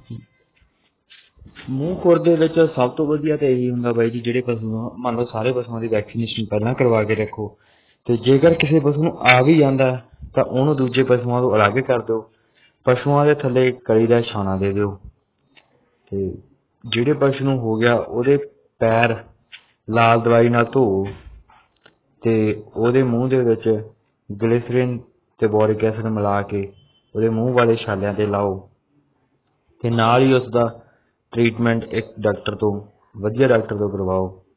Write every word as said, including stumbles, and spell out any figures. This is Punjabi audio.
ਮੂੰਹ ਖੁਰ ਦੇ ਵਿੱਚ ਸਭ ਤੋਂ ਵਧੀਆ ਤਾਂ ਇਹੀ ਹੁੰਦਾ ਬਾਈ ਜੀ, ਜਿਹੜੇ ਪਸ਼ੂ ਮੰਨ ਲਓ ਸਾਰੇ ਪਸ਼ੂਆਂ ਦੀ ਵੈਕਸੀਨੇਸ਼ਨ ਪਹਿਲਾਂ ਕਰਵਾ ਕੇ ਰੱਖੋ, ਤੇ ਜੇਕਰ ਕਿਸੇ ਪਸ਼ੂ ਨੂੰ ਆ ਵੀ ਜਾਂਦਾ ਤਾਂ ਉਹਨੂੰ ਦੂਜੇ ਪਸ਼ੂਆਂ ਤੋਂ ਅਲੱਗ ਕਰ ਦਿਓ। ਪਸ਼ੂਆਂ ਦੇ ਥੱਲੇ ਕਲੀ ਦਾ ਛਾਣਾ ਦੇ ਦਿਓ, ਤੇ ਜਿਹੜੇ ਪਸ਼ੂ ਨੂੰ ਹੋ ਗਿਆ ਉਹਦੇ ਪੈਰ ਲਾਲ ਦਵਾਈ ਨਾਲ ਧੋ, ਤੇ ਉਹਦੇ ਮੂੰਹ ਦੇ ਵਿੱਚ ਗਲਿਸਰੀਨ ਤੇ ਬੋਰਿਕ ਐਸਿਡ ਮਿਲਾ ਕੇ ਉਹਦੇ ਮੂੰਹ ਵਾਲੇ ਛਾਲਿਆਂ ਤੇ ਲਾਓ, ਤੇ ਨਾਲ ਹੀ ਉਸਦਾ ਟਰੀਟਮੈਂਟ ਇੱਕ ਡਾਕਟਰ ਤੋਂ ਵਧੀਆ ਡਾਕਟਰ ਤੋਂ ਕਰਵਾਓ।